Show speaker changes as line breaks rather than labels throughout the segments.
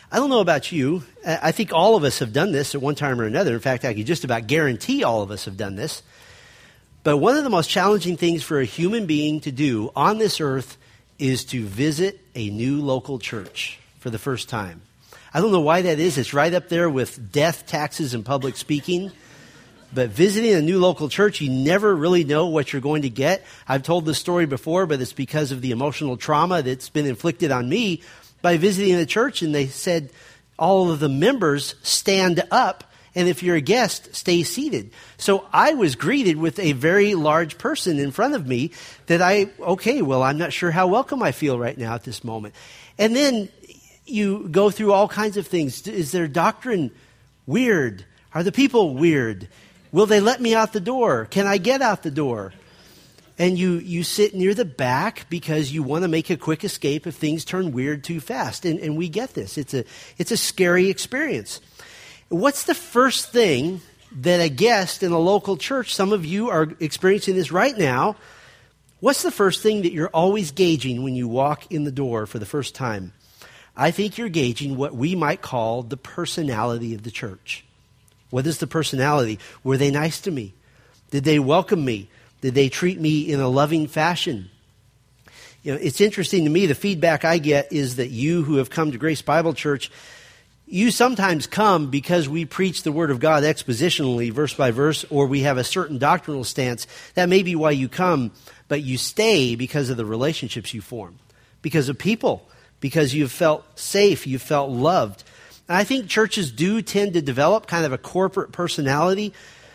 I don't know about you. I think all of us have done this at one time or another. In fact, I could just about guarantee all of us have done this. But one of the most challenging things for a human being to do on this earth is to visit a new local church for the first time. I don't know why that is. It's right up there with death, taxes, and public speaking. But visiting a new local church, you never really know what you're going to get. I've told this story before, but it's because of the emotional trauma that's been inflicted on me by visiting a church, and they said all of the members stand up, and if you're a guest, stay seated. So I was greeted with a very large person in front of me that I'm not sure how welcome I feel right now at this moment. And then you go through all kinds of things. Is their doctrine weird? Are the people weird? Will they let me out the door? Can I get out the door? And you sit near the back because you want to make a quick escape if things turn weird too fast. And we get this. It's a scary experience. What's the first thing that a guest in a local church, some of you are experiencing this right now, what's the first thing that you're always gauging when you walk in the door for the first time? I think you're gauging what we might call the personality of the church. What is the personality? Were they nice to me? Did they welcome me? Did they treat me in a loving fashion? You know, it's interesting to me, the feedback I get is that you who have come to Grace Bible Church, you sometimes come because we preach the Word of God expositionally, verse by verse, or we have a certain doctrinal stance. That may be why you come, but you stay because of the relationships you form, because of people, because you've felt safe, you've felt loved. And I think churches do tend to develop kind of a corporate personality,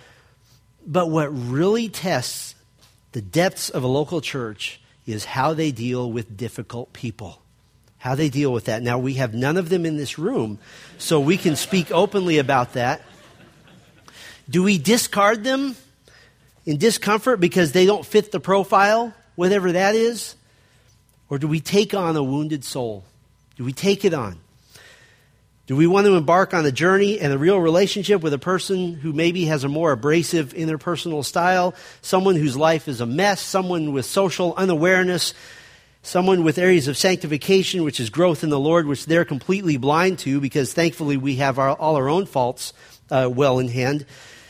but what really tests the depths of a local church is how they deal with difficult people. How they deal with that. Now, we have none of them in this room, so we can speak openly about that. Do we discard them in discomfort because they don't fit the profile, whatever that is? Or do we take on a wounded soul? Do we take it on? Do we want to embark on a journey and a real relationship with a person who maybe has a more abrasive interpersonal style, someone whose life is a mess, someone with social unawareness, someone with areas of sanctification, which is growth in the Lord, which they're completely blind to because thankfully we have all our own faults well in hand?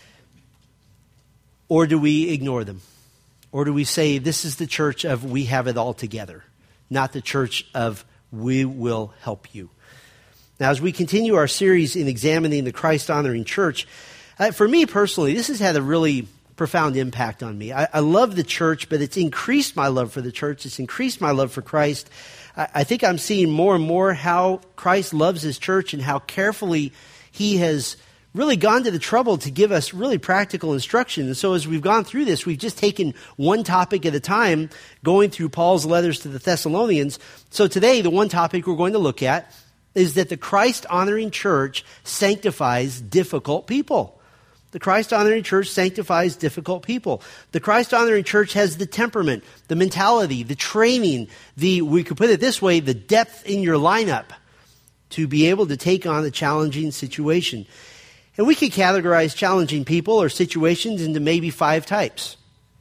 Or do we ignore them? Or do we say this is the church of we have it all together, not the church of we will help you? Now, as we continue our series in examining the Christ-honoring church, for me personally, this has had a really profound impact on me. I love the church, but it's increased my love for the church. It's increased my love for Christ. I think I'm seeing more and more how Christ loves his church and how carefully he has really gone to the trouble to give us really practical instruction. And so as we've gone through this, we've just taken one topic at a time, going through Paul's letters to the Thessalonians. So today, the one topic we're going to look at is that the Christ-honoring church sanctifies difficult people. The Christ-honoring church sanctifies difficult people. The Christ-honoring church has the temperament, the mentality, the training, we could put it this way, the depth in your lineup to be able to take on a challenging situation. And we could categorize challenging people or situations into maybe 5 types.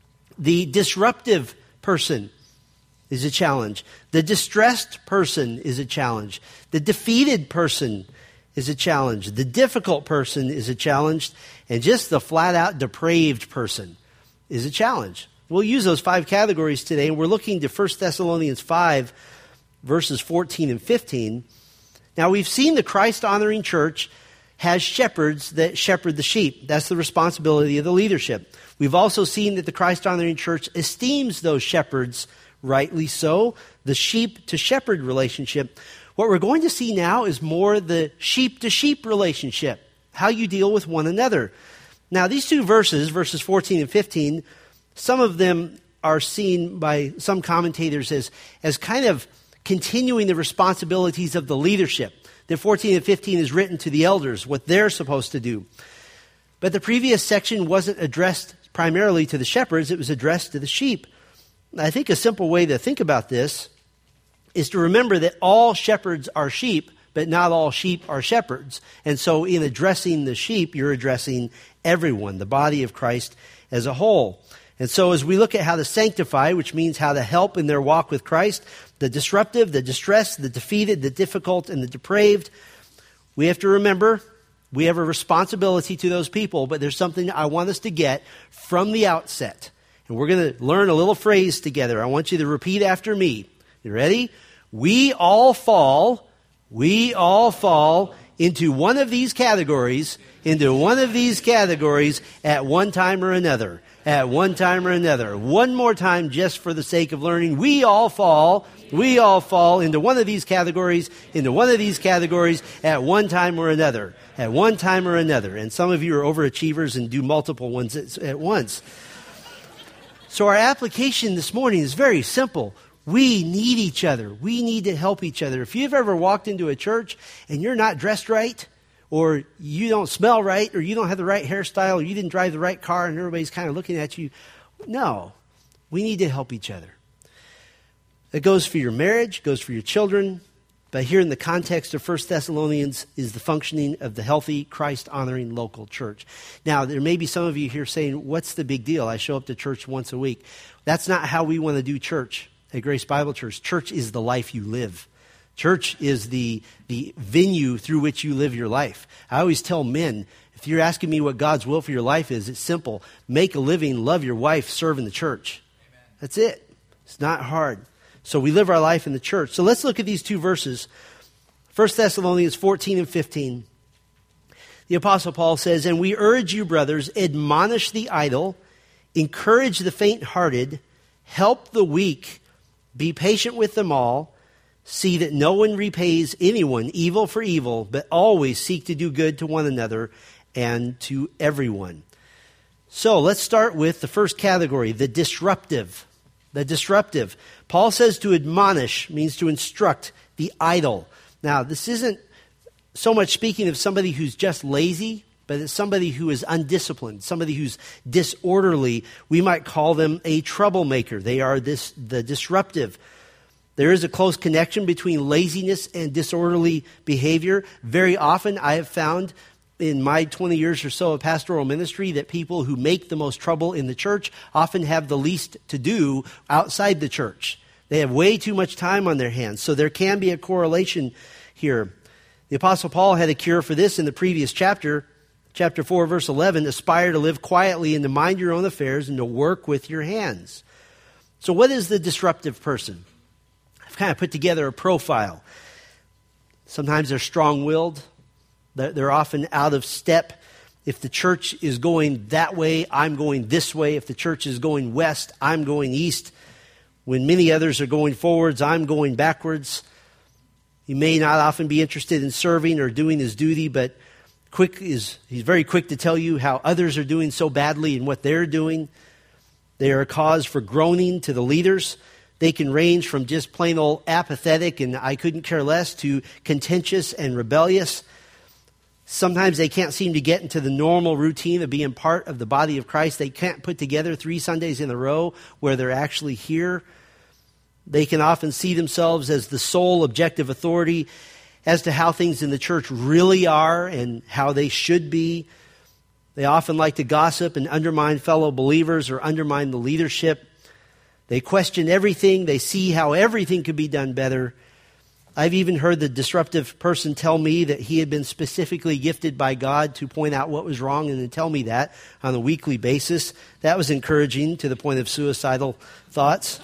The disruptive person is a challenge. The distressed person is a challenge. The defeated person is a challenge. The difficult person is a challenge. And just the flat-out depraved person is a challenge. We'll use those 5 categories today, and we're looking to 1 Thessalonians 5, verses 14 and 15. Now, we've seen the Christ-honoring church has shepherds that shepherd the sheep. That's the responsibility of the leadership. We've also seen that the Christ-honoring church esteems those shepherds, rightly so, the sheep-to-shepherd relationship. What we're going to see now is more the sheep-to-sheep relationship, how you deal with one another. Now, these 2 verses 14 and 15, some of them are seen by some commentators as kind of continuing the responsibilities of the leadership. That 14 and 15 is written to the elders, what they're supposed to do. But the previous section wasn't addressed primarily to the shepherds, it was addressed to the sheep. I think a simple way to think about this is to remember that all shepherds are sheep, but not all sheep are shepherds. And so in addressing the sheep, you're addressing everyone, the body of Christ as a whole. And so as we look at how to sanctify, which means how to help in their walk with Christ, the disruptive, the distressed, the defeated, the difficult, and the depraved, We have to remember we have a responsibility to those people, but there's something I want us to get from the outset. And we're going to learn a little phrase together. I want you to repeat after me. You ready? We all fall into one of these categories, at one time or another. At one time or another. One more time, just for the sake of learning. We all fall into one of these categories, at one time or another. At one time or another. And some of you are overachievers and do multiple ones at once. So our application this morning is very simple. We need each other. We need to help each other. If you've ever walked into a church and you're not dressed right, or you don't smell right, or you don't have the right hairstyle, or you didn't drive the right car, and everybody's kind of looking at you, no, we need to help each other. It goes for your marriage, goes for your children, but here in the context of 1 Thessalonians is the functioning of the healthy, Christ-honoring local church. Now, there may be some of you here saying, what's the big deal? I show up to church once a week. That's not how we want to do church at Grace Bible Church. Church is the life you live. Church is the venue through which you live your life. I always tell men, if you're asking me what God's will for your life is, it's simple. Make a living, love your wife, serve in the church. Amen. That's it. It's not hard. So we live our life in the church. So let's look at these two verses. 1 Thessalonians 14 and 15. The Apostle Paul says, "And we urge you, brothers, admonish the idle, encourage the faint-hearted, help the weak, be patient with them all. See that no one repays anyone evil for evil, but always seek to do good to one another and to everyone." So let's start with the first category, the disruptive. The disruptive. Paul says to admonish means to instruct the idle. Now, this isn't so much speaking of somebody who's just lazy, but it's somebody who is undisciplined, somebody who's disorderly. We might call them a troublemaker. They are the disruptive. There is a close connection between laziness and disorderly behavior. Very often I have found in my 20 years or so of pastoral ministry that people who make the most trouble in the church often have the least to do outside the church. They have way too much time on their hands. So there can be a correlation here. The Apostle Paul had a cure for this in the previous chapter. Chapter 4, verse 11, "Aspire to live quietly and to mind your own affairs and to work with your hands." So what is the disruptive person? I've kind of put together a profile. Sometimes they're strong-willed. They're often out of step. If the church is going that way, I'm going this way. If the church is going west, I'm going east. When many others are going forwards, I'm going backwards. He may not often be interested in serving or doing his duty, but he's very quick to tell you how others are doing so badly and what they're doing. They are a cause for groaning to the leaders. They can range from just plain old apathetic and I couldn't care less to contentious and rebellious. Sometimes they can't seem to get into the normal routine of being part of the body of Christ. They can't put together 3 Sundays in a row where they're actually here. They can often see themselves as the sole objective authority as to how things in the church really are and how they should be. They often like to gossip and undermine fellow believers or undermine the leadership. They question everything. They see how everything could be done better. I've even heard the disruptive person tell me that he had been specifically gifted by God to point out what was wrong and then tell me that on a weekly basis. That was encouraging to the point of suicidal thoughts.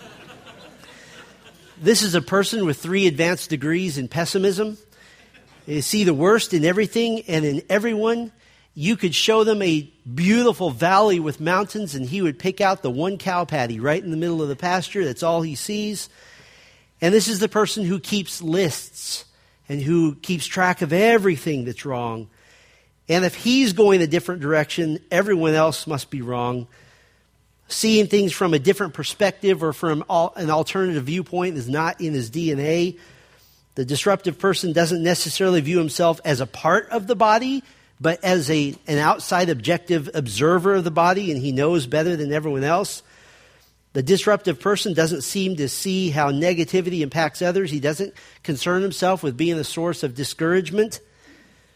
This is a person with 3 advanced degrees in pessimism. They see the worst in everything and in everyone. You could show them a beautiful valley with mountains and he would pick out the one cow patty right in the middle of the pasture. That's all he sees. And this is the person who keeps lists and who keeps track of everything that's wrong. And if he's going a different direction, everyone else must be wrong. Seeing things from a different perspective or from an alternative viewpoint is not in his DNA. The disruptive person doesn't necessarily view himself as a part of the body, but as an outside objective observer of the body, and he knows better than everyone else. The disruptive person doesn't seem to see how negativity impacts others. He doesn't concern himself with being a source of discouragement.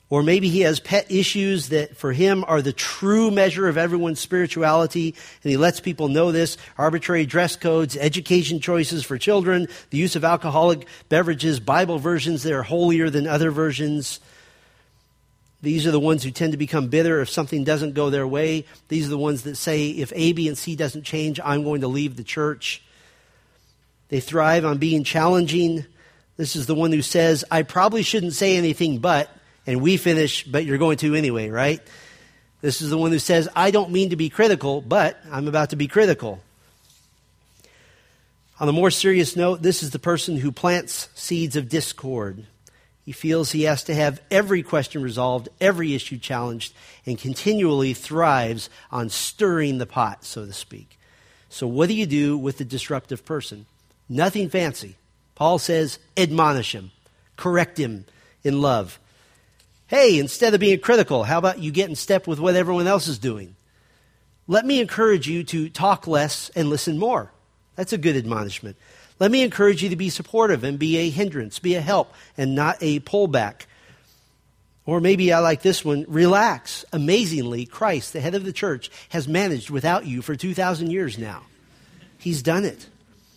Or maybe he has pet issues that for him are the true measure of everyone's spirituality, and he lets people know this: arbitrary dress codes, education choices for children, the use of alcoholic beverages, Bible versions that are holier than other versions. These are the ones who tend to become bitter if something doesn't go their way. These are the ones that say, if A, B, and C doesn't change, I'm going to leave the church. They thrive on being challenging. This is the one who says, I probably shouldn't say anything but, and we finish, but you're going to anyway, right? This is the one who says, I don't mean to be critical, but I'm about to be critical. On a more serious note, this is the person who plants seeds of discord. He feels he has to have every question resolved, every issue challenged, and continually thrives on stirring the pot, so to speak. So what do you do with the disruptive person? Nothing fancy. Paul says, admonish him, correct him in love. Hey, instead of being critical, how about you get in step with what everyone else is doing? Let me encourage you to talk less and listen more. That's a good admonishment. Let me encourage you to be supportive and be a hindrance, be a help, and not a pullback. Or maybe I like this one, relax. Amazingly, Christ, the head of the church, has managed without you for 2,000 years now. He's done it.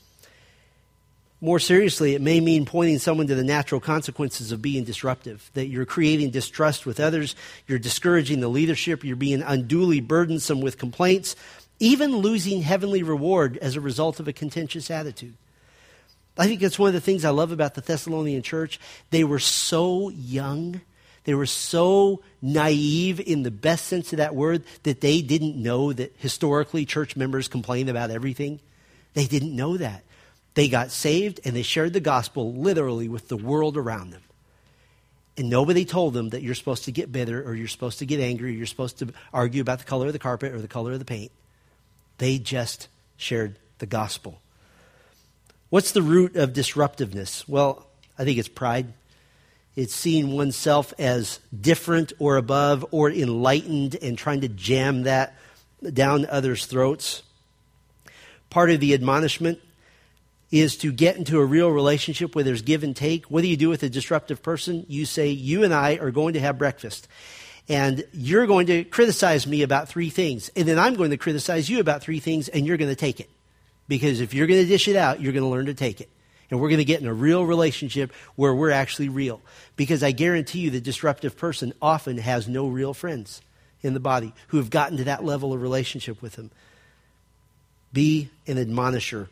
More seriously, it may mean pointing someone to the natural consequences of being disruptive, that you're creating distrust with others, you're discouraging the leadership, you're being unduly burdensome with complaints, even losing heavenly reward as a result of a contentious attitude. I think that's one of the things I love about the Thessalonian church. They were so young, they were so naive in the best sense of that word, that they didn't know that historically church members complain about everything. They didn't know that. They got saved and they shared the gospel literally with the world around them. And nobody told them that you're supposed to get bitter or you're supposed to get angry or you're supposed to argue about the color of the carpet or the color of the paint. They just shared the gospel. What's the root of disruptiveness? Well, I think it's pride. It's seeing oneself as different or above or enlightened and trying to jam that down others' throats. Part of the admonishment is to get into a real relationship where there's give and take. What do you do with a disruptive person? You say, you and I are going to have breakfast. And you're going to criticize me about 3 things. And then I'm going to criticize you about 3 things, and you're going to take it. Because if you're going to dish it out, you're going to learn to take it. And we're going to get in a real relationship where we're actually real. Because I guarantee you the disruptive person often has no real friends in the body who have gotten to that level of relationship with him. Be an admonisher.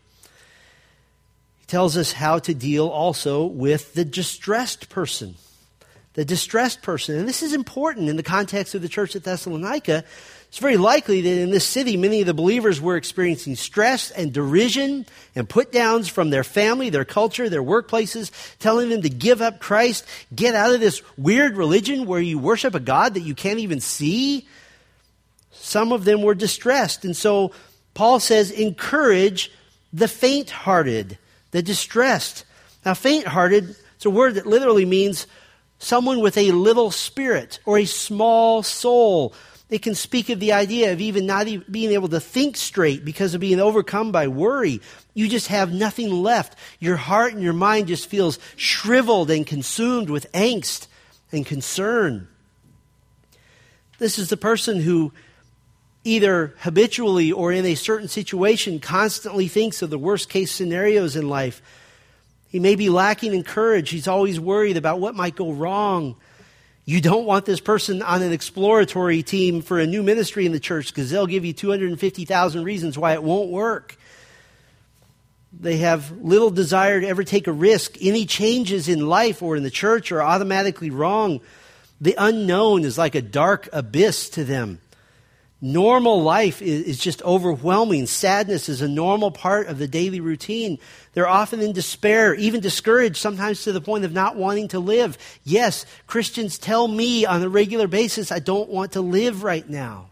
Tells us how to deal also with the distressed person. The distressed person. And this is important in the context of the church at Thessalonica. It's very likely that in this city, many of the believers were experiencing stress and derision and put-downs from their family, their culture, their workplaces, telling them to give up Christ, get out of this weird religion where you worship a God that you can't even see. Some of them were distressed. And so Paul says, encourage the faint-hearted. The distressed. Now, faint-hearted, it's a word that literally means someone with a little spirit or a small soul. It can speak of the idea of even not being able to think straight because of being overcome by worry. You just have nothing left. Your heart and your mind just feels shriveled and consumed with angst and concern. This is the person who either habitually or in a certain situation constantly thinks of the worst case scenarios in life. He may be lacking in courage. He's always worried about what might go wrong. You don't want this person on an exploratory team for a new ministry in the church because they'll give you 250,000 reasons why it won't work. They have little desire to ever take a risk. Any changes in life or in the church are automatically wrong. The unknown is like a dark abyss to them. Normal life is just overwhelming. Sadness is a normal part of the daily routine. They're often in despair, even discouraged, sometimes to the point of not wanting to live. Yes, Christians tell me on a regular basis, I don't want to live right now.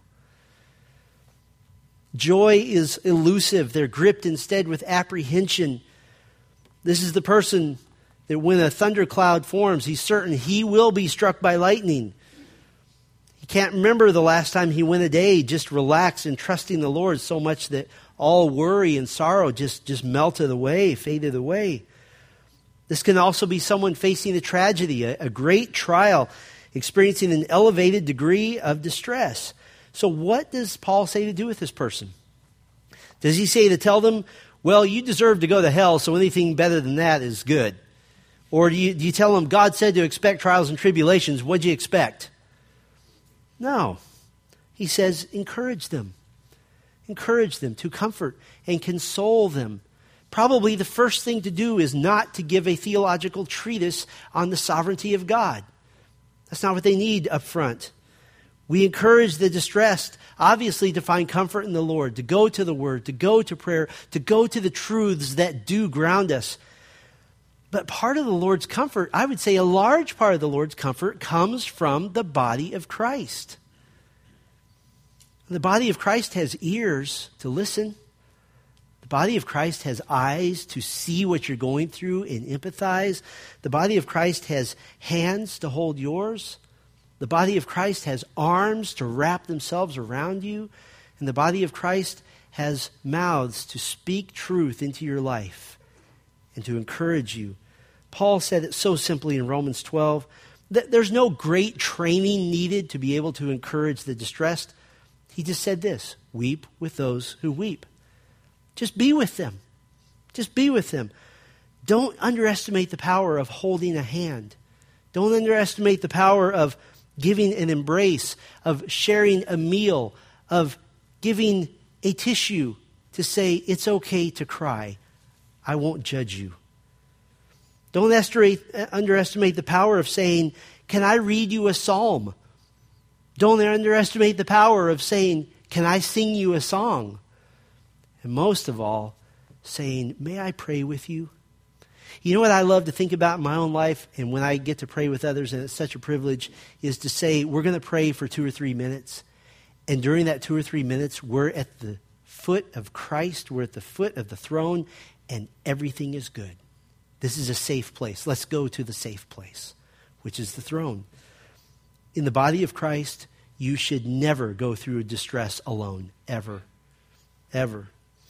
Joy is elusive. They're gripped instead with apprehension. This is the person that when a thundercloud forms, he's certain he will be struck by lightning. He can't remember the last time he went a day just relaxed and trusting the Lord so much that all worry and sorrow just melted away, faded away. This can also be someone facing a tragedy, a great trial. experiencing an elevated degree of distress. So what does Paul say to do with this person? Does he say to tell them, well, you deserve to go to hell, so anything better than that is good? Or do you tell them, God said to expect trials and tribulations, what'd you expect? No. He says, encourage them. Encourage them to comfort and console them. Probably the first thing to do is not to give a theological treatise on the sovereignty of God. That's not what they need up front. We encourage the distressed, obviously, to find comfort in the Lord, to go to the Word, to go to prayer, to go to the truths that do ground us. But part of the Lord's comfort, I would say a large part of the Lord's comfort, comes from the body of Christ. The body of Christ has ears to listen. The body of Christ has eyes to see what you're going through and empathize. The body of Christ has hands to hold yours. The body of Christ has arms to wrap themselves around you. And the body of Christ has mouths to speak truth into your life and to encourage you. Paul said it so simply in Romans 12. There's no great training needed to be able to encourage the distressed. He just said this, weep with those who weep. Just be with them. Just be with them. Don't underestimate the power of holding a hand. Don't underestimate the power of giving an embrace, of sharing a meal, of giving a tissue to say, it's okay to cry. I won't judge you. Don't underestimate the power of saying, can I read you a psalm? Don't underestimate the power of saying, can I sing you a song? And most of all, saying, may I pray with you? You know what I love to think about in my own life, and when I get to pray with others, and it's such a privilege, is to say, we're going to pray for 2 or 3 minutes. And during that 2 or 3 minutes, we're at the foot of Christ. We're at the foot of the throne, and everything is good. This is a safe place. Let's go to the safe place, which is the throne. In the body of Christ, you should never go through distress alone, ever, ever.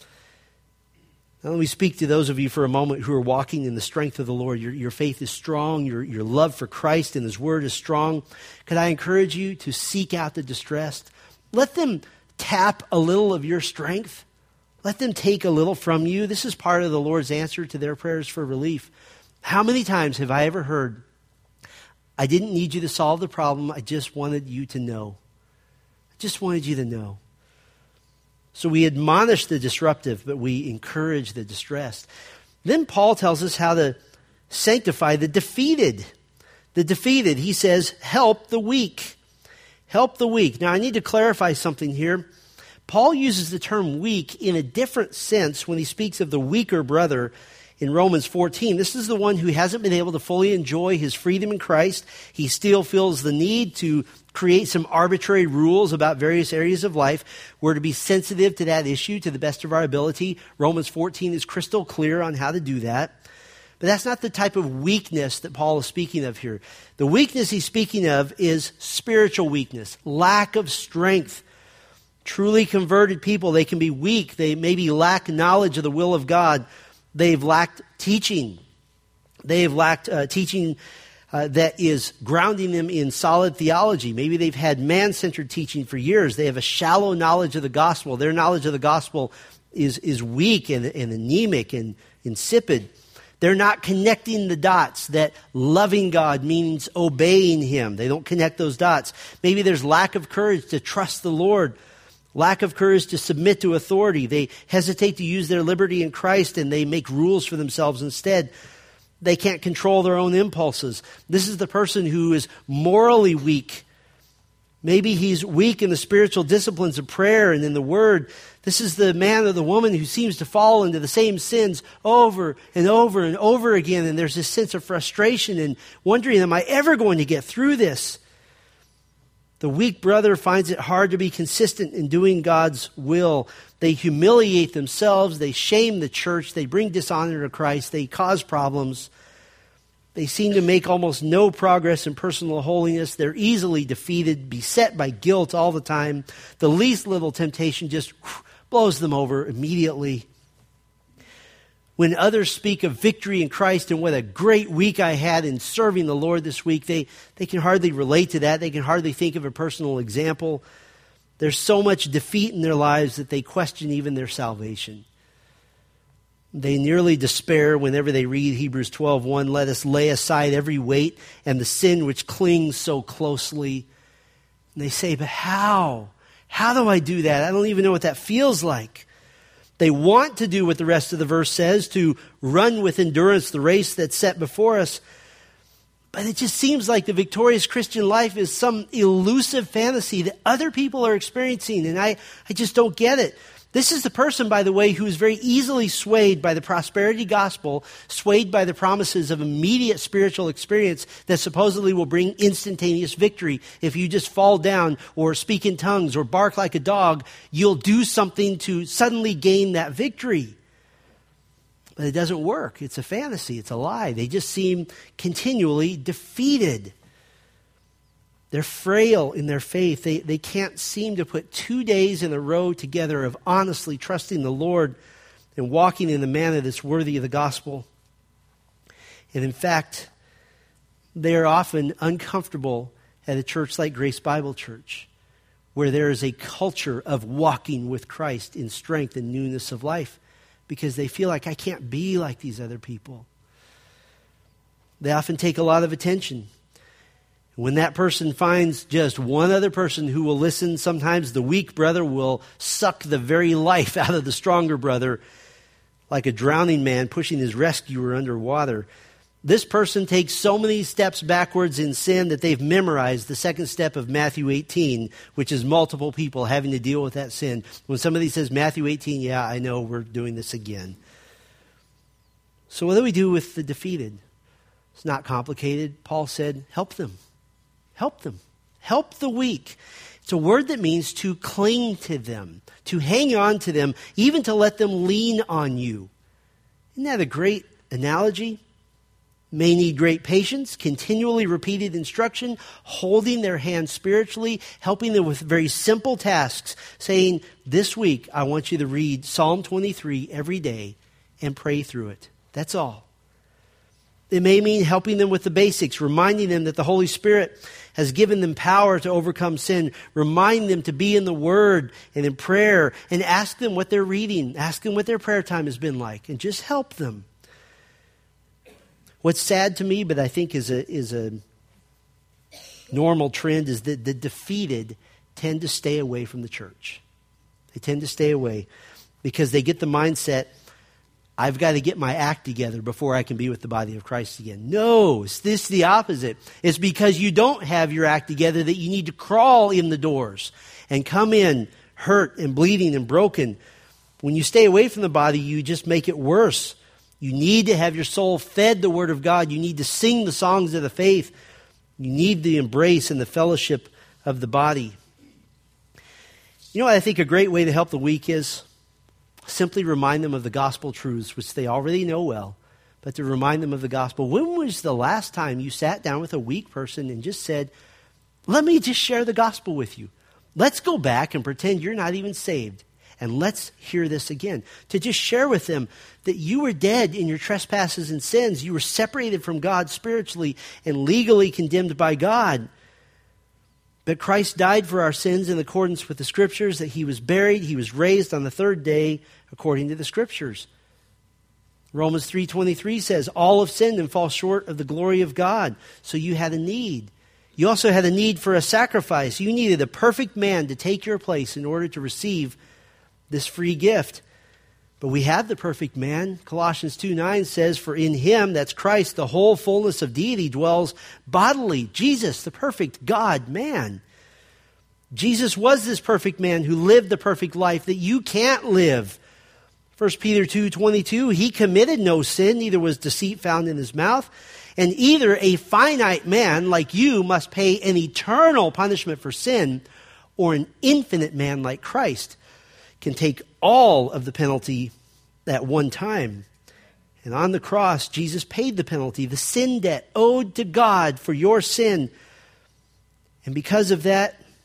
Now let me speak to those of you for a moment who are walking in the strength of the Lord. Your faith is strong. Your love for Christ and His Word is strong. Could I encourage you to seek out the distressed? Let them tap a little of your strength. Let them take a little from you. This is part of the Lord's answer to their prayers for relief. How many times have I ever heard, I didn't need you to solve the problem. I just wanted you to know. I just wanted you to know. So we admonish the disruptive, but we encourage the distressed. Then Paul tells us how to sanctify the defeated. The defeated, he says, help the weak. Help the weak. Now I need to clarify something here. Paul uses the term weak in a different sense when he speaks of the weaker brother in Romans 14. This is the one who hasn't been able to fully enjoy his freedom in Christ. He still feels the need to create some arbitrary rules about various areas of life. We're to be sensitive to that issue to the best of our ability. Romans 14 is crystal clear on how to do that. But that's not the type of weakness that Paul is speaking of here. The weakness he's speaking of is spiritual weakness, lack of strength. Truly converted people, they can be weak. They maybe lack knowledge of the will of God. They've lacked teaching. They've lacked teaching that is grounding them in solid theology. Maybe they've had man-centered teaching for years. They have a shallow knowledge of the gospel. Their knowledge of the gospel is weak and anemic and insipid. They're not connecting the dots that loving God means obeying Him. They don't connect those dots. Maybe there's lack of courage to trust the Lord. Lack of courage to submit to authority. They hesitate to use their liberty in Christ and they make rules for themselves instead. They can't control their own impulses. This is the person who is morally weak. Maybe he's weak in the spiritual disciplines of prayer and in the Word. This is the man or the woman who seems to fall into the same sins over and over and over again. And there's this sense of frustration and wondering, am I ever going to get through this? The weak brother finds it hard to be consistent in doing God's will. They humiliate themselves. They shame the church. They bring dishonor to Christ. They cause problems. They seem to make almost no progress in personal holiness. They're easily defeated, beset by guilt all the time. The least little temptation just blows them over immediately. When others speak of victory in Christ and what a great week I had in serving the Lord this week, they can hardly relate to that. They can hardly think of a personal example. There's so much defeat in their lives that they question even their salvation. They nearly despair whenever they read Hebrews 12:1, let us lay aside every weight and the sin which clings so closely. And they say, but how? How do I do that? I don't even know what that feels like. They want to do what the rest of the verse says, to run with endurance the race that's set before us. But it just seems like the victorious Christian life is some elusive fantasy that other people are experiencing, and I just don't get it. This is the person, by the way, who is very easily swayed by the prosperity gospel, swayed by the promises of immediate spiritual experience that supposedly will bring instantaneous victory. If you just fall down or speak in tongues or bark like a dog, you'll do something to suddenly gain that victory. But it doesn't work. It's a fantasy. It's a lie. They just seem continually defeated. They're frail in their faith. They can't seem to put 2 days in a row together of honestly trusting the Lord and walking in the manner that's worthy of the gospel. And in fact, they are often uncomfortable at a church like Grace Bible Church, where there is a culture of walking with Christ in strength and newness of life, because they feel like I can't be like these other people. They often take a lot of attention. When that person finds just one other person who will listen, sometimes the weak brother will suck the very life out of the stronger brother, like a drowning man pushing his rescuer underwater. This person takes so many steps backwards in sin that they've memorized the second step of Matthew 18, which is multiple people having to deal with that sin. When somebody says Matthew 18, yeah, I know we're doing this again. So what do we do with the defeated? It's not complicated. Paul said, help them. Help them. Help the weak. It's a word that means to cling to them, to hang on to them, even to let them lean on you. Isn't that a great analogy? May need great patience, continually repeated instruction, holding their hand spiritually, helping them with very simple tasks, saying, this week I want you to read Psalm 23 every day and pray through it. That's all. It may mean helping them with the basics, reminding them that the Holy Spirit has given them power to overcome sin. Remind them to be in the Word and in prayer, and ask them what they're reading. Ask them what their prayer time has been like, and just help them. What's sad to me, but I think is a normal trend, is that the defeated tend to stay away from the church. They tend to stay away because they get the mindset, I've got to get my act together before I can be with the body of Christ again. No, it's the opposite. It's because you don't have your act together that you need to crawl in the doors and come in hurt and bleeding and broken. When you stay away from the body, you just make it worse. You need to have your soul fed the Word of God. You need to sing the songs of the faith. You need the embrace and the fellowship of the body. You know what I think a great way to help the weak is? Simply remind them of the gospel truths, which they already know well, but to remind them of the gospel. When was the last time you sat down with a weak person and just said, let me just share the gospel with you. Let's go back and pretend you're not even saved. And let's hear this again. To just share with them that you were dead in your trespasses and sins. You were separated from God spiritually and legally condemned by God. But Christ died for our sins in accordance with the Scriptures, that He was buried, He was raised on the third day according to the Scriptures. Romans 3:23 says, all have sinned and fall short of the glory of God. So you had a need. You also had a need for a sacrifice. You needed a perfect man to take your place in order to receive this free gift. But we have the perfect man. Colossians 2:9 says, for in Him, that's Christ, the whole fullness of deity dwells bodily. Jesus, the perfect God man. Jesus was this perfect man who lived the perfect life that you can't live. 1 Peter 2:22, He committed no sin, neither was deceit found in His mouth. And either a finite man like you must pay an eternal punishment for sin, or an infinite man like Christ can take all of the penalty at one time. And on the cross, Jesus paid the penalty, the sin debt owed to God for your sin. And because of that,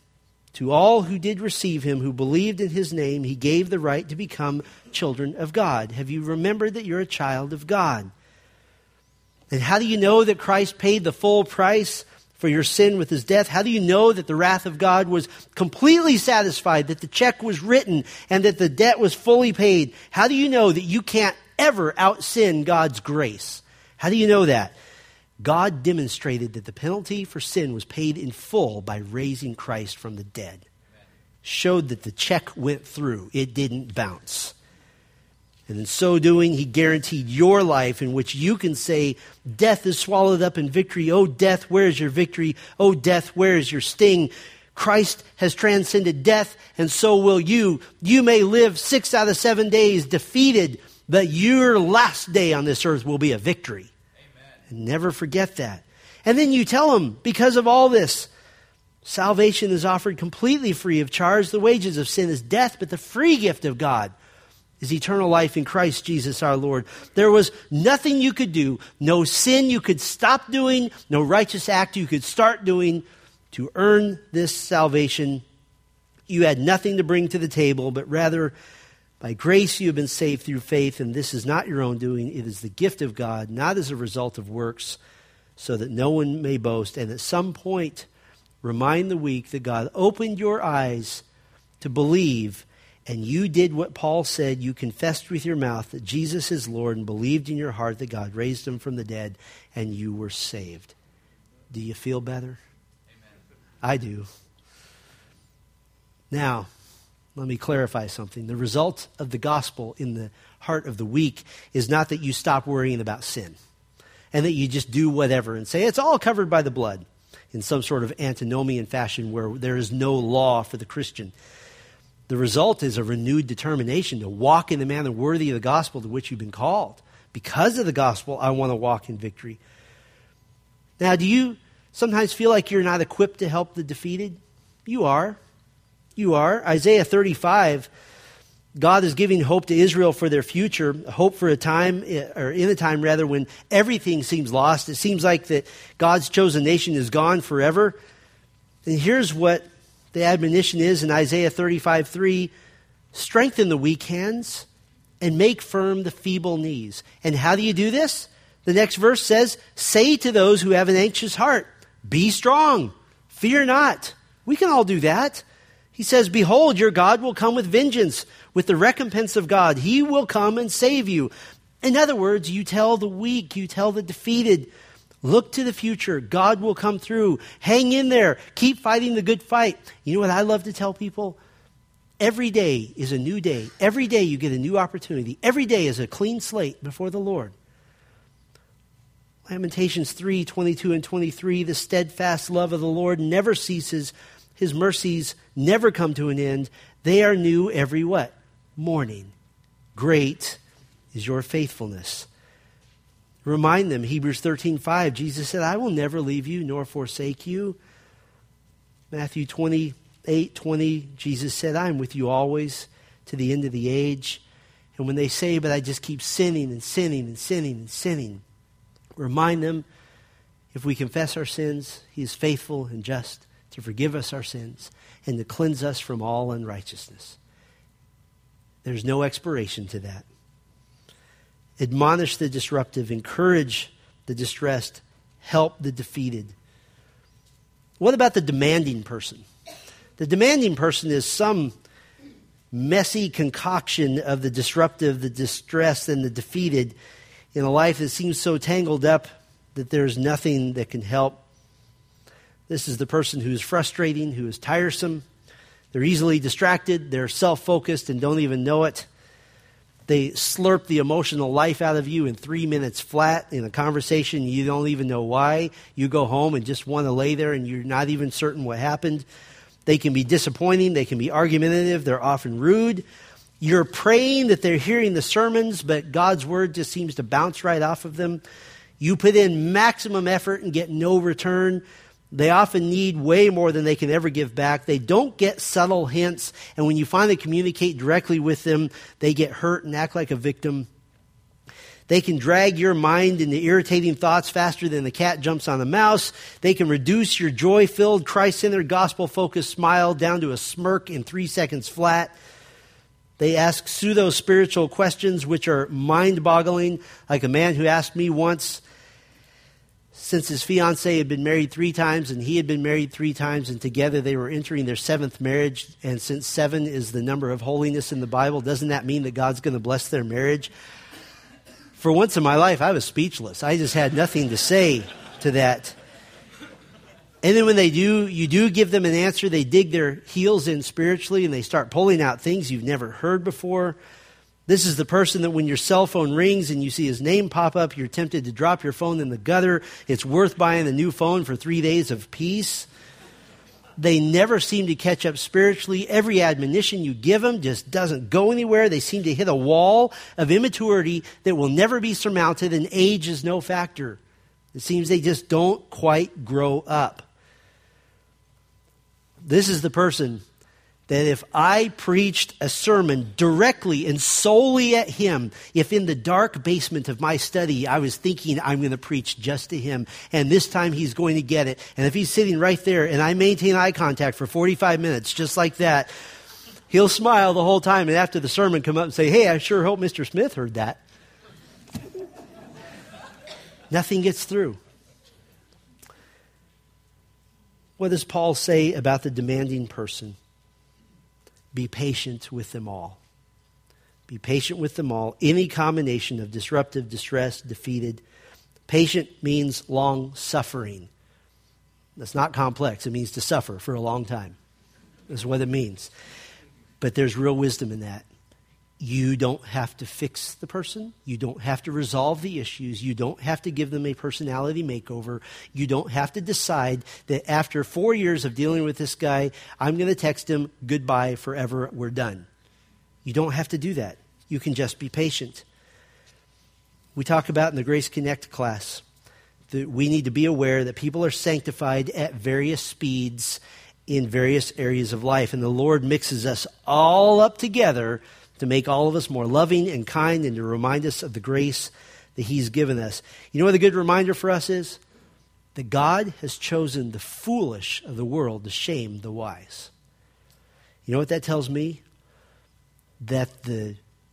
To all who did receive him, who believed in his name, he gave the right to become children of God. Have you remembered that you're a child of God? And how do you know that Christ paid the full price for your sin with his death? How do you know that the wrath of God was completely satisfied, that the check was written, and that the debt was fully paid? How do you know that you can't ever out-sin God's grace? How do you know that? God demonstrated that the penalty for sin was paid in full by raising Christ from the dead. Showed that the check went through. It didn't bounce. And in so doing, he guaranteed your life in which you can say, death is swallowed up in victory. Oh, death, where is your victory? Oh, death, where is your sting? Christ has transcended death, and so will you. You may live 6 out of 7 days defeated, but your last day on this earth will be a victory. And never forget that. And then you tell them, because of all this, salvation is offered completely free of charge. The wages of sin is death, but the free gift of God is eternal life in Christ Jesus our Lord. There was nothing you could do, no sin you could stop doing, no righteous act you could start doing to earn this salvation. You had nothing to bring to the table, but rather by grace you have been saved through faith, and this is not your own doing. It is the gift of God, not as a result of works, so that no one may boast. And at some point, remind the weak that God opened your eyes to believe, and you did what Paul said. You confessed with your mouth that Jesus is Lord and believed in your heart that God raised him from the dead, and you were saved. Do you feel better? Amen. I do. Now, let me clarify something. The result of the gospel in the heart of the weak is not that you stop worrying about sin and that you just do whatever and say it's all covered by the blood in some sort of antinomian fashion where there is no law for the Christian. The result is a renewed determination to walk in the manner worthy of the gospel to which you've been called. Because of the gospel, I want to walk in victory. Now, do you sometimes feel like you're not equipped to help the defeated? You are. You are. Isaiah 35, God is giving hope to Israel for their future, hope for a time, or in a time rather, when everything seems lost. It seems like that God's chosen nation is gone forever. And here's what the admonition is in Isaiah 35:3, strengthen the weak hands and make firm the feeble knees. And how do you do this? The next verse says, say to those who have an anxious heart, be strong, fear not. We can all do that. He says, behold, your God will come with vengeance, with the recompense of God. He will come and save you. In other words, you tell the weak, you tell the defeated, look to the future. God will come through. Hang in there. Keep fighting the good fight. You know what I love to tell people? Every day is a new day. Every day you get a new opportunity. Every day is a clean slate before the Lord. Lamentations 3:22 and 23, the steadfast love of the Lord never ceases. His mercies never come to an end. They are new every what? Morning. Great is your faithfulness. Remind them, Hebrews 13:5, Jesus said, I will never leave you nor forsake you. Matthew 28:20, Jesus said, I am with you always to the end of the age. And when they say, but I just keep sinning and sinning and sinning and sinning, remind them, if we confess our sins, he is faithful and just to forgive us our sins and to cleanse us from all unrighteousness. There's no expiration to that. Admonish the disruptive, encourage the distressed, help the defeated. What about the demanding person? The demanding person is some messy concoction of the disruptive, the distressed, and the defeated in a life that seems so tangled up that there's nothing that can help. This is the person who is frustrating, who is tiresome. They're easily distracted. They're self-focused and don't even know it. They slurp the emotional life out of you in 3 minutes flat in a conversation. You don't even know why. You go home and just want to lay there and you're not even certain what happened. They can be disappointing. They can be argumentative. They're often rude. You're praying that they're hearing the sermons, but God's word just seems to bounce right off of them. You put in maximum effort and get no return. They often need way more than they can ever give back. They don't get subtle hints, and when you finally communicate directly with them, they get hurt and act like a victim. They can drag your mind into irritating thoughts faster than the cat jumps on the mouse. They can reduce your joy-filled, Christ-centered, gospel-focused smile down to a smirk in 3 seconds flat. They ask pseudo-spiritual questions which are mind-boggling, like a man who asked me once, since his fiancée had been married 3 times and he had been married 3 times, and together they were entering their 7th marriage, and since 7 is the number of holiness in the Bible, doesn't that mean that God's going to bless their marriage? For once in my life, I was speechless. I just had nothing to say to that. And then when you do give them an answer, they dig their heels in spiritually and they start pulling out things you've never heard before. This is the person that when your cell phone rings and you see his name pop up, you're tempted to drop your phone in the gutter. It's worth buying a new phone for 3 days of peace. They never seem to catch up spiritually. Every admonition you give them just doesn't go anywhere. They seem to hit a wall of immaturity that will never be surmounted, and age is no factor. It seems they just don't quite grow up. This is the person that if I preached a sermon directly and solely at him, if in the dark basement of my study I was thinking I'm going to preach just to him, and this time he's going to get it, and if he's sitting right there and I maintain eye contact for 45 minutes just like that, he'll smile the whole time, and after the sermon come up and say, "Hey, I sure hope Mr. Smith heard that." Nothing gets through. What does Paul say about the demanding person? Be patient with them all. Be patient with them all. Any combination of disruptive, distressed, defeated. Patient means long-suffering. That's not complex. It means to suffer for a long time. That's what it means. But there's real wisdom in that. You don't have to fix the person. You don't have to resolve the issues. You don't have to give them a personality makeover. You don't have to decide that after 4 years of dealing with this guy, I'm going to text him, "Goodbye forever, we're done." You don't have to do that. You can just be patient. We talk about in the Grace Connect class that we need to be aware that people are sanctified at various speeds in various areas of life. And the Lord mixes us all up together to make all of us more loving and kind and to remind us of the grace that he's given us. You know what a good reminder for us is? That God has chosen the foolish of the world to shame the wise. You know what that tells me? That the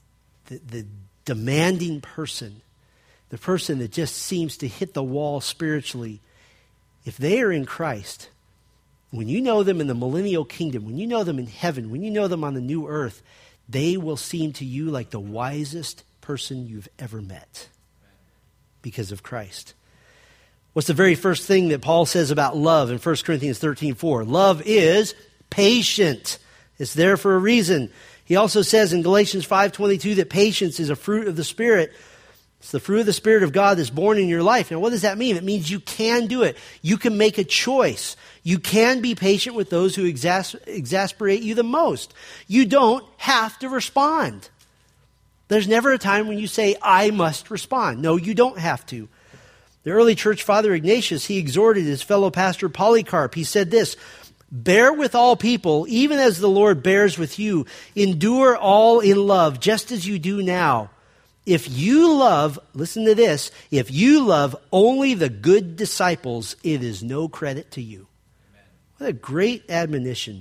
demanding person, the person that just seems to hit the wall spiritually, if they are in Christ, when you know them in the millennial kingdom, when you know them in heaven, when you know them on the new earth, they will seem to you like the wisest person you've ever met because of Christ. What's the very first thing that Paul says about love in 1 Corinthians 13:4? Love is patient. It's there for a reason. He also says in Galatians 5:22 that patience is a fruit of the Spirit. It's the fruit of the Spirit of God that's born in your life. Now, what does that mean? It means you can do it. You can make a choice. You can be patient with those who exasperate you the most. You don't have to respond. There's never a time when you say, "I must respond." No, you don't have to. The early church father Ignatius, he exhorted his fellow pastor Polycarp. He said this, "Bear with all people, even as the Lord bears with you. Endure all in love, just as you do now. If you love," listen to this, "if you love only the good disciples, it is no credit to you." Amen. What a great admonition.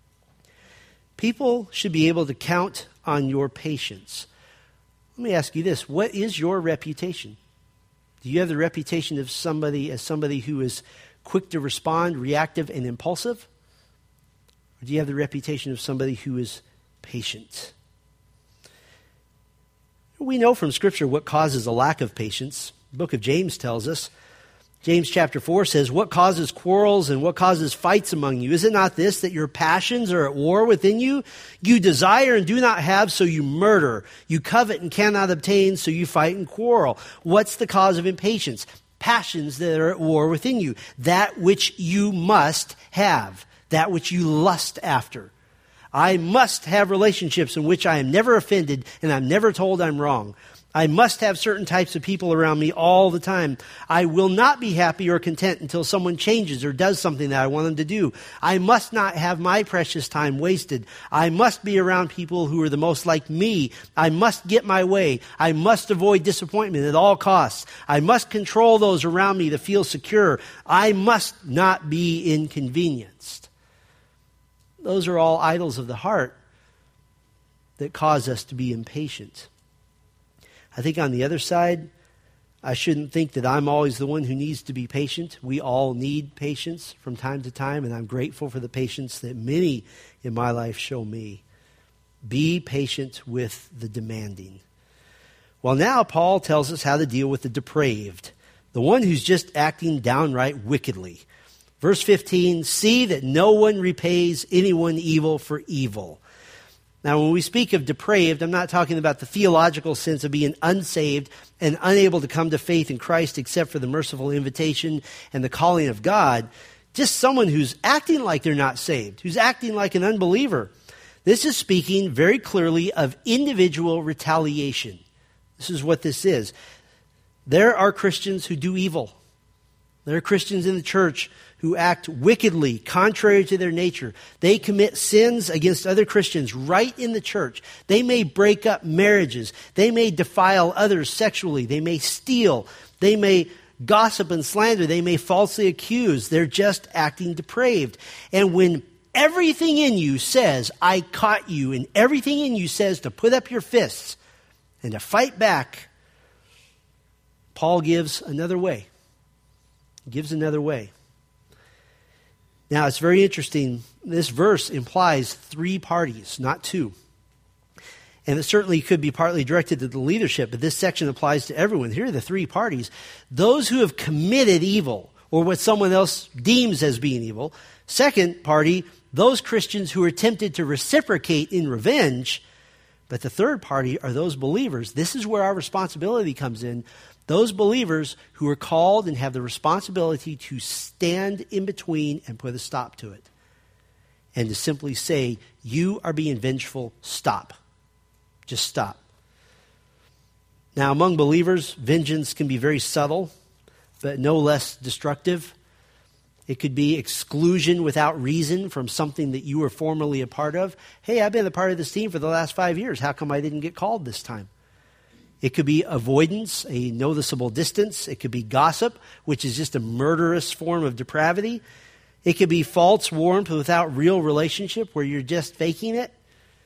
People should be able to count on your patience. Let me ask you this. What is your reputation? Do you have the reputation of somebody who is quick to respond, reactive, and impulsive? Or do you have the reputation of somebody who is patient? We know from Scripture what causes a lack of patience. The book of James tells us. James chapter 4 says, "What causes quarrels and what causes fights among you? Is it not this, that your passions are at war within you? You desire and do not have, so you murder. You covet and cannot obtain, so you fight and quarrel." What's the cause of impatience? Passions that are at war within you. That which you must have. That which you lust after. I must have relationships in which I am never offended and I'm never told I'm wrong. I must have certain types of people around me all the time. I will not be happy or content until someone changes or does something that I want them to do. I must not have my precious time wasted. I must be around people who are the most like me. I must get my way. I must avoid disappointment at all costs. I must control those around me to feel secure. I must not be inconvenienced. Those are all idols of the heart that cause us to be impatient. I think on the other side, I shouldn't think that I'm always the one who needs to be patient. We all need patience from time to time, and I'm grateful for the patience that many in my life show me. Be patient with the demanding. Well, now Paul tells us how to deal with the depraved, the one who's just acting downright wickedly. Verse 15, see that no one repays anyone evil for evil. Now, when we speak of depraved, I'm not talking about the theological sense of being unsaved and unable to come to faith in Christ except for the merciful invitation and the calling of God. Just someone who's acting like they're not saved, who's acting like an unbeliever. This is speaking very clearly of individual retaliation. This is what this is. There are Christians who do evil. There are Christians in the church who act wickedly, contrary to their nature. They commit sins against other Christians right in the church. They may break up marriages. They may defile others sexually. They may steal. They may gossip and slander. They may falsely accuse. They're just acting depraved. And when everything in you says, I caught you, and everything in you says to put up your fists and to fight back, Paul gives another way. Gives another way. Now, it's very interesting. This verse implies 3 parties, not 2. And it certainly could be partly directed to the leadership, but this section applies to everyone. Here are the 3 parties. Those who have committed evil, or what someone else deems as being evil. Second party, those Christians who are tempted to reciprocate in revenge. But the third party are those believers. This is where our responsibility comes in. Those believers who are called and have the responsibility to stand in between and put a stop to it. And to simply say, you are being vengeful, stop. Just stop. Now, among believers, vengeance can be very subtle, but no less destructive. It could be exclusion without reason from something that you were formerly a part of. Hey, I've been a part of this team for the last 5 years. How come I didn't get called this time? It could be avoidance, a noticeable distance. It could be gossip, which is just a murderous form of depravity. It could be false warmth without real relationship, where you're just faking it.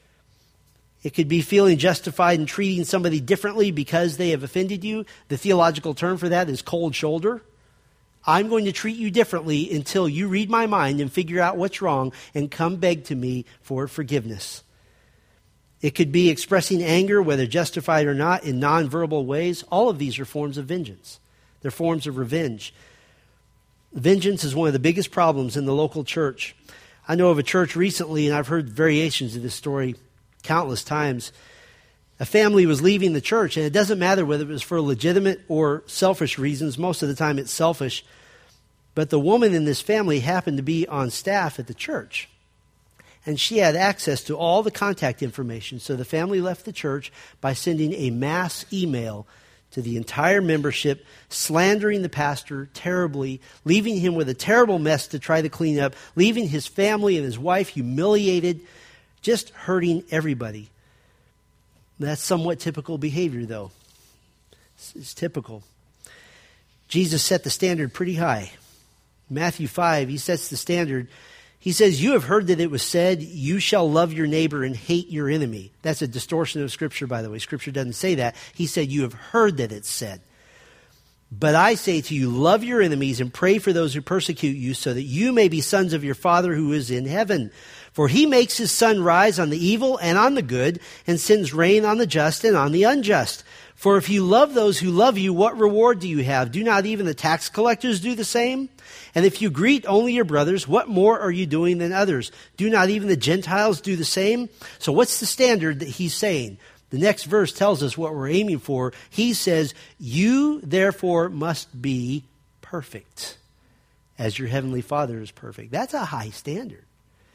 It could be feeling justified in treating somebody differently because they have offended you. The theological term for that is cold shoulder. I'm going to treat you differently until you read my mind and figure out what's wrong and come beg to me for forgiveness. It could be expressing anger, whether justified or not, in nonverbal ways. All of these are forms of vengeance. They're forms of revenge. Vengeance is one of the biggest problems in the local church. I know of a church recently, and I've heard variations of this story countless times. A family was leaving the church, and it doesn't matter whether it was for legitimate or selfish reasons. Most of the time it's selfish. But the woman in this family happened to be on staff at the church. And she had access to all the contact information. So the family left the church by sending a mass email to the entire membership, slandering the pastor terribly, leaving him with a terrible mess to try to clean up, leaving his family and his wife humiliated, just hurting everybody. That's somewhat typical behavior, though. It's typical. Jesus set the standard pretty high. Matthew 5, he sets the standard. He says, you have heard that it was said, you shall love your neighbor and hate your enemy. That's a distortion of Scripture, by the way. Scripture doesn't say that. He said, you have heard that it's said. But I say to you, love your enemies and pray for those who persecute you, so that you may be sons of your Father who is in heaven. For he makes his sun rise on the evil and on the good, and sends rain on the just and on the unjust. For if you love those who love you, what reward do you have? Do not even the tax collectors do the same? And if you greet only your brothers, what more are you doing than others? Do not even the Gentiles do the same? So what's the standard that he's saying? The next verse tells us what we're aiming for. He says, you therefore must be perfect, as your heavenly Father is perfect. That's a high standard.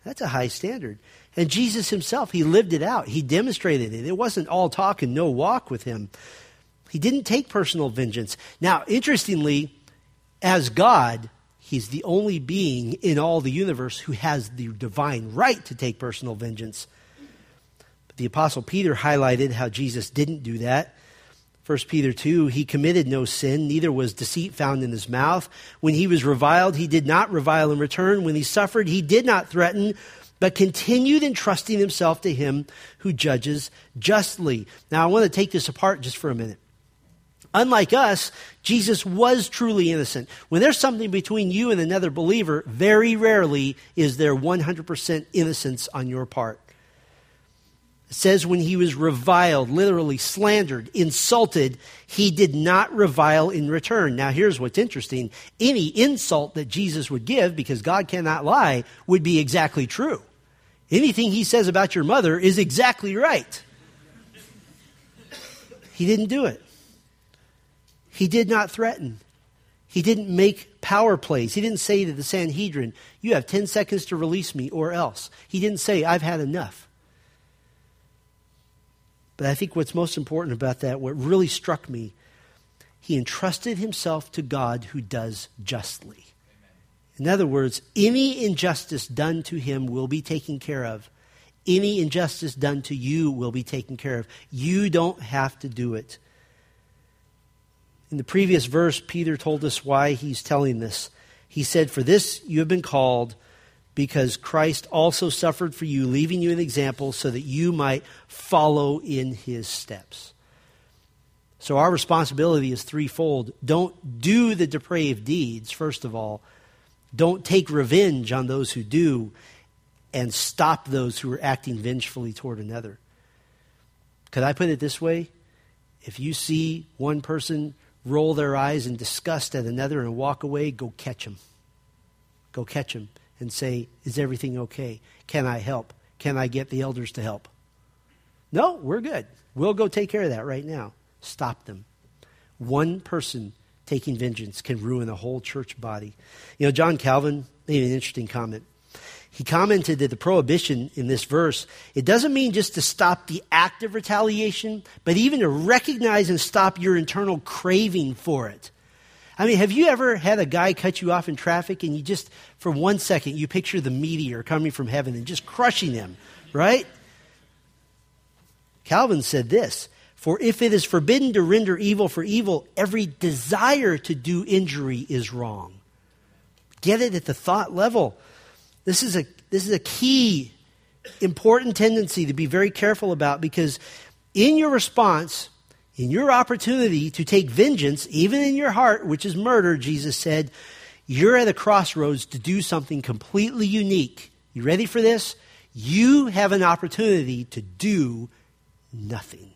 That's a high standard. And Jesus himself, he lived it out. He demonstrated it. It wasn't all talk and no walk with him. He didn't take personal vengeance. Now, interestingly, as God, he's the only being in all the universe who has the divine right to take personal vengeance. But the Apostle Peter highlighted how Jesus didn't do that. 1 Peter 2, he committed no sin, neither was deceit found in his mouth. When he was reviled, he did not revile in return. When he suffered, he did not threaten, but continued entrusting himself to him who judges justly. Now, I want to take this apart just for a minute. Unlike us, Jesus was truly innocent. When there's something between you and another believer, very rarely is there 100% innocence on your part. It says when he was reviled, literally slandered, insulted, he did not revile in return. Now here's what's interesting. Any insult that Jesus would give, because God cannot lie, would be exactly true. Anything he says about your mother is exactly right. He didn't do it. He did not threaten. He didn't make power plays. He didn't say to the Sanhedrin, you have 10 seconds to release me or else. He didn't say, I've had enough. But I think what's most important about that, what really struck me, he entrusted himself to God who does justly. In other words, any injustice done to him will be taken care of. Any injustice done to you will be taken care of. You don't have to do it. In the previous verse, Peter told us why he's telling this. He said, for this you have been called, because Christ also suffered for you, leaving you an example so that you might follow in his steps. So our responsibility is threefold. Don't do the depraved deeds, first of all. Don't take revenge on those who do, and stop those who are acting vengefully toward another. Could I put it this way? If you see one person roll their eyes in disgust at another and walk away, go catch them. Go catch them and say, is everything okay? Can I help? Can I get the elders to help? No, we're good. We'll go take care of that right now. Stop them. One person taking vengeance can ruin a whole church body. You know, John Calvin made an interesting comment. He commented that the prohibition in this verse, it doesn't mean just to stop the act of retaliation, but even to recognize and stop your internal craving for it. I mean, have you ever had a guy cut you off in traffic and you just, for 1 second, you picture the meteor coming from heaven and just crushing him, right? Calvin said this, for if it is forbidden to render evil for evil, every desire to do injury is wrong. Get it at the thought level. This is a key, important tendency to be very careful about, because in your response, in your opportunity to take vengeance, even in your heart, which is murder, Jesus said, you're at a crossroads to do something completely unique. You ready for this? You have an opportunity to do nothing.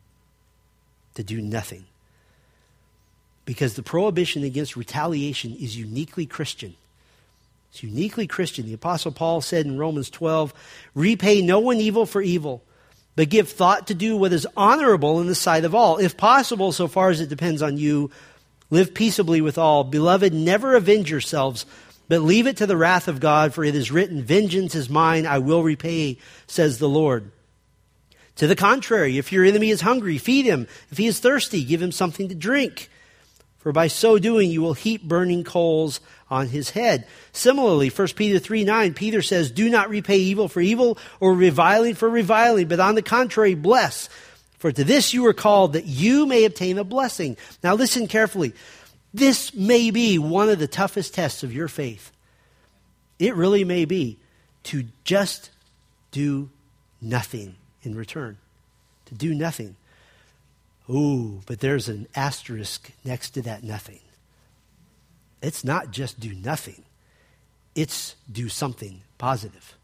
To do nothing. Because the prohibition against retaliation is uniquely Christian. It's uniquely Christian. The Apostle Paul said in Romans 12, repay no one evil for evil, but give thought to do what is honorable in the sight of all. If possible, so far as it depends on you, live peaceably with all. Beloved, never avenge yourselves, but leave it to the wrath of God, for it is written, vengeance is mine, I will repay, says the Lord. To the contrary, if your enemy is hungry, feed him. If he is thirsty, give him something to drink. For by so doing, you will heap burning coals on his head. Similarly, 1 Peter 3:9, Peter says, do not repay evil for evil or reviling for reviling, but on the contrary, bless. For to this you were called, that you may obtain a blessing. Now listen carefully. This may be one of the toughest tests of your faith. It really may be to just do nothing in return. To do nothing. Ooh, but there's an asterisk next to that nothing. It's not just do nothing. It's do something positive.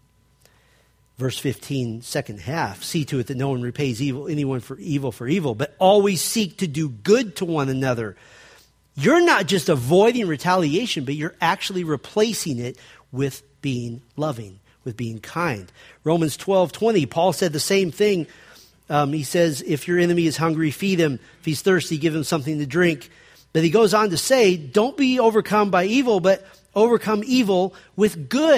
Verse 15, second half, see to it that no one repays anyone for evil, but always seek to do good to one another. You're not just avoiding retaliation, but you're actually replacing it with being loving, with being kind. Romans 12:20, Paul said the same thing. He says, if your enemy is hungry, feed him. If he's thirsty, give him something to drink. But he goes on to say, don't be overcome by evil, but overcome evil with good.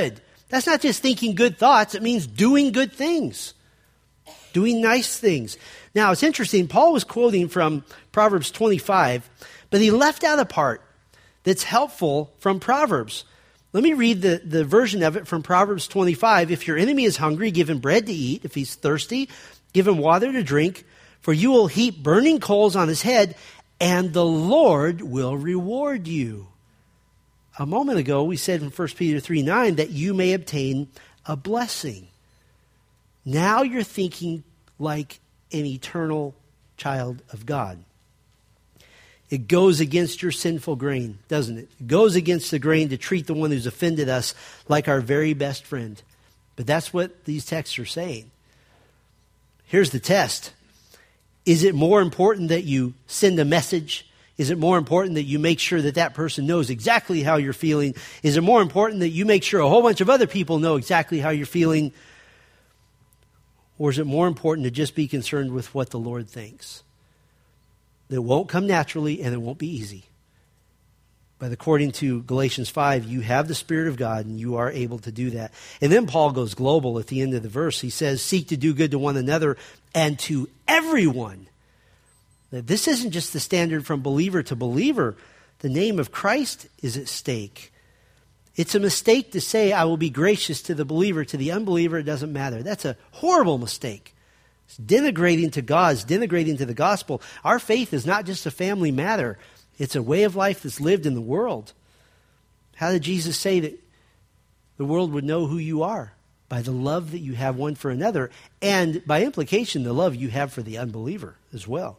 That's not just thinking good thoughts. It means doing good things, doing nice things. Now, it's interesting. Paul was quoting from Proverbs 25, but he left out a part that's helpful from Proverbs. Let me read the version of it from Proverbs 25. If your enemy is hungry, give him bread to eat. If he's thirsty, give him water to drink. For you will heap burning coals on his head, and the Lord will reward you. A moment ago, we said in 1 Peter 3:9 that you may obtain a blessing. Now you're thinking like an eternal child of God. It goes against your sinful grain, doesn't it? It goes against the grain to treat the one who's offended us like our very best friend. But that's what these texts are saying. Here's the test. Is it more important that you send a message? Is it more important that you make sure that that person knows exactly how you're feeling? Is it more important that you make sure a whole bunch of other people know exactly how you're feeling? Or is it more important to just be concerned with what the Lord thinks? It won't come naturally and it won't be easy. But according to Galatians 5, you have the Spirit of God and you are able to do that. And then Paul goes global at the end of the verse. He says, seek to do good to one another and to everyone. Now, this isn't just the standard from believer to believer. The name of Christ is at stake. It's a mistake to say, I will be gracious to the believer. To the unbeliever, it doesn't matter. That's a horrible mistake. It's denigrating to God. It's denigrating to the gospel. Our faith is not just a family matter. It's a way of life that's lived in the world. How did Jesus say that the world would know who you are? By the love that you have one for another, and by implication, the love you have for the unbeliever as well.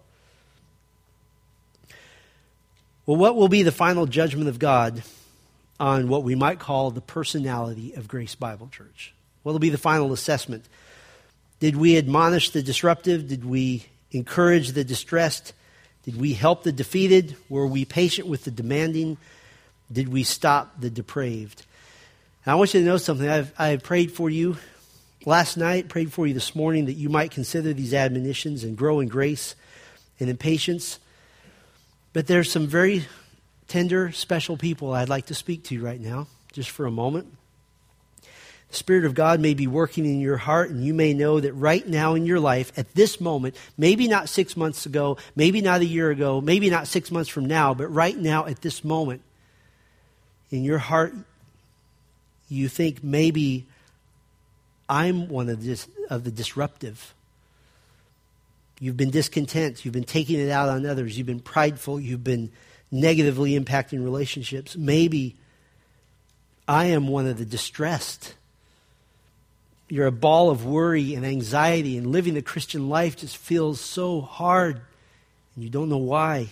Well, what will be the final judgment of God on what we might call the personality of Grace Bible Church? What will be the final assessment? Did we admonish the disruptive? Did we encourage the distressed? Did we help the defeated? Were we patient with the demanding? Did we stop the depraved? And I want you to know something. I have prayed for you last night, prayed for you this morning that you might consider these admonitions and grow in grace and in patience. But there's some very tender, special people I'd like to speak to you right now, just for a moment. The Spirit of God may be working in your heart, and you may know that right now in your life, at this moment, maybe not 6 months ago, maybe not a year ago, maybe not 6 months from now, but right now at this moment, in your heart, you think maybe I'm one of the disruptive. You've been discontent. You've been taking it out on others. You've been prideful. You've been negatively impacting relationships. Maybe I am one of the distressed. You're a ball of worry and anxiety, and living the Christian life just feels so hard, and you don't know why.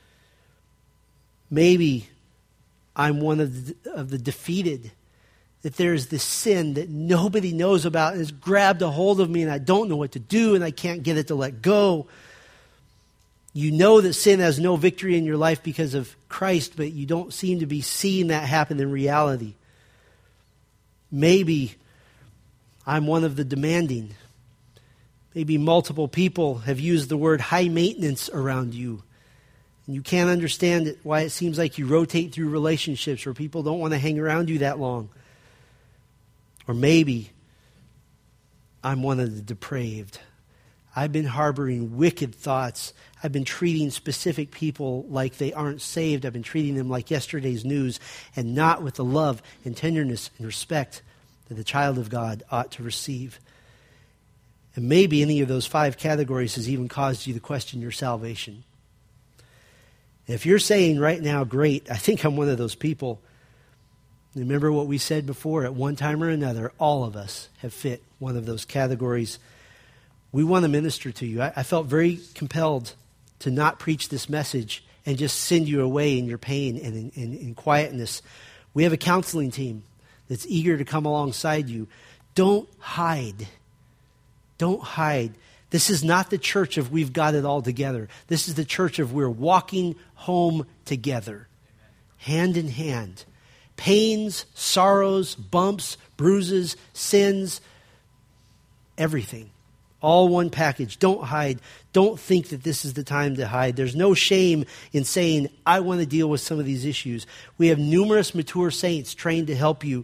Maybe I'm one of the defeated, that there's this sin that nobody knows about and has grabbed a hold of me, and I don't know what to do, and I can't get it to let go. You know that sin has no victory in your life because of Christ, but you don't seem to be seeing that happen in reality. Maybe I'm one of the demanding. Maybe multiple people have used the word high maintenance around you. And you can't understand why it seems like you rotate through relationships where people don't want to hang around you that long. Or maybe I'm one of the depraved. I've been harboring wicked thoughts. I've been treating specific people like they aren't saved. I've been treating them like yesterday's news and not with the love and tenderness and respect that the child of God ought to receive. And maybe any of those 5 categories has even caused you to question your salvation. If you're saying right now, great, I think I'm one of those people, remember what we said before, at one time or another, all of us have fit one of those categories. We want to minister to you. I felt very compelled to not preach this message and just send you away in your pain and in quietness. We have a counseling team that's eager to come alongside you. Don't hide. Don't hide. This is not the church of we've got it all together. This is the church of we're walking home together, hand in hand. Pains, sorrows, bumps, bruises, sins, everything. All one package. Don't hide. Don't think that this is the time to hide. There's no shame in saying, I want to deal with some of these issues. We have numerous mature saints trained to help you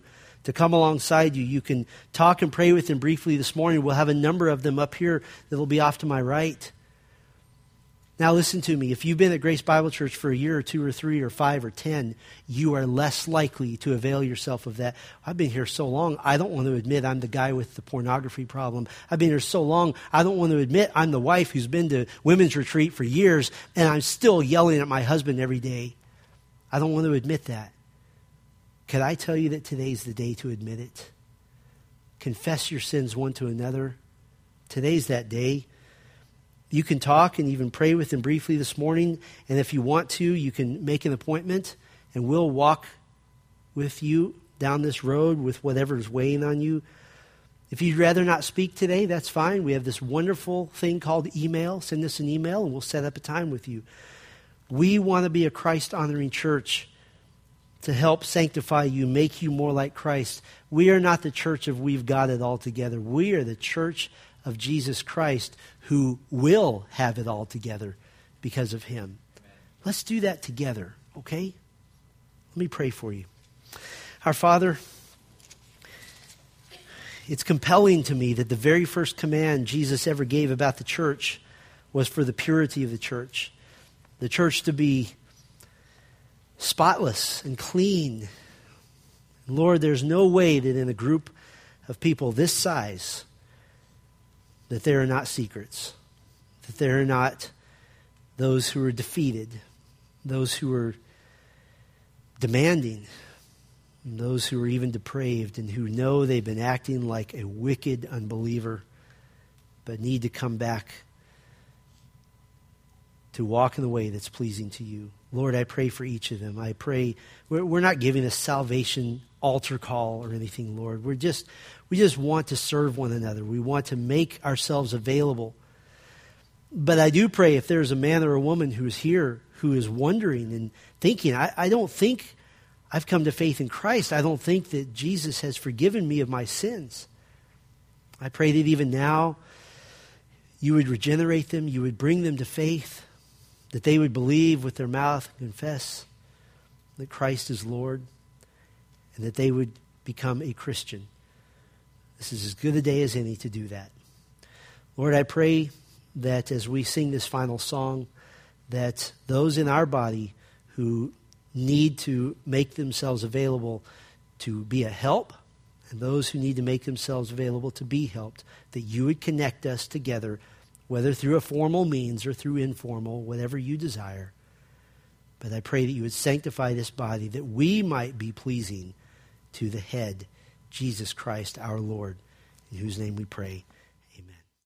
to come alongside you. You can talk and pray with them briefly this morning. We'll have a number of them up here that will be off to my right. Now listen to me. If you've been at Grace Bible Church for a year or 2 or 3 or 5 or 10, you are less likely to avail yourself of that. I've been here so long, I don't want to admit I'm the guy with the pornography problem. I've been here so long, I don't want to admit I'm the wife who's been to women's retreat for years, and I'm still yelling at my husband every day. I don't want to admit that. Could I tell you that today's the day to admit it? Confess your sins one to another. Today's that day. You can talk and even pray with them briefly this morning. And if you want to, you can make an appointment and we'll walk with you down this road with whatever is weighing on you. If you'd rather not speak today, that's fine. We have this wonderful thing called email. Send us an email and we'll set up a time with you. We want to be a Christ-honoring church to help sanctify you, make you more like Christ. We are not the church of we've got it all together. We are the church of Jesus Christ who will have it all together because of him. Let's do that together, okay? Let me pray for you. Our Father, it's compelling to me that the very first command Jesus ever gave about the church was for the purity of the church. The church to be spotless and clean. Lord, there's no way that in a group of people this size that there are not secrets, that there are not those who are defeated, those who are demanding, and those who are even depraved and who know they've been acting like a wicked unbeliever but need to come back to walk in the way that's pleasing to you. Lord, I pray for each of them. I pray, we're not giving a salvation altar call or anything, Lord. We just want to serve one another. We want to make ourselves available. But I do pray if there's a man or a woman who's here who is wondering and thinking, I don't think I've come to faith in Christ. I don't think that Jesus has forgiven me of my sins. I pray that even now you would regenerate them, you would bring them to faith, that they would believe with their mouth and confess that Christ is Lord, and that they would become a Christian. This is as good a day as any to do that. Lord, I pray that as we sing this final song, that those in our body who need to make themselves available to be a help, and those who need to make themselves available to be helped, that you would connect us together, whether through a formal means or through informal, whatever you desire. But I pray that you would sanctify this body, that we might be pleasing to the head, Jesus Christ, our Lord, in whose name we pray.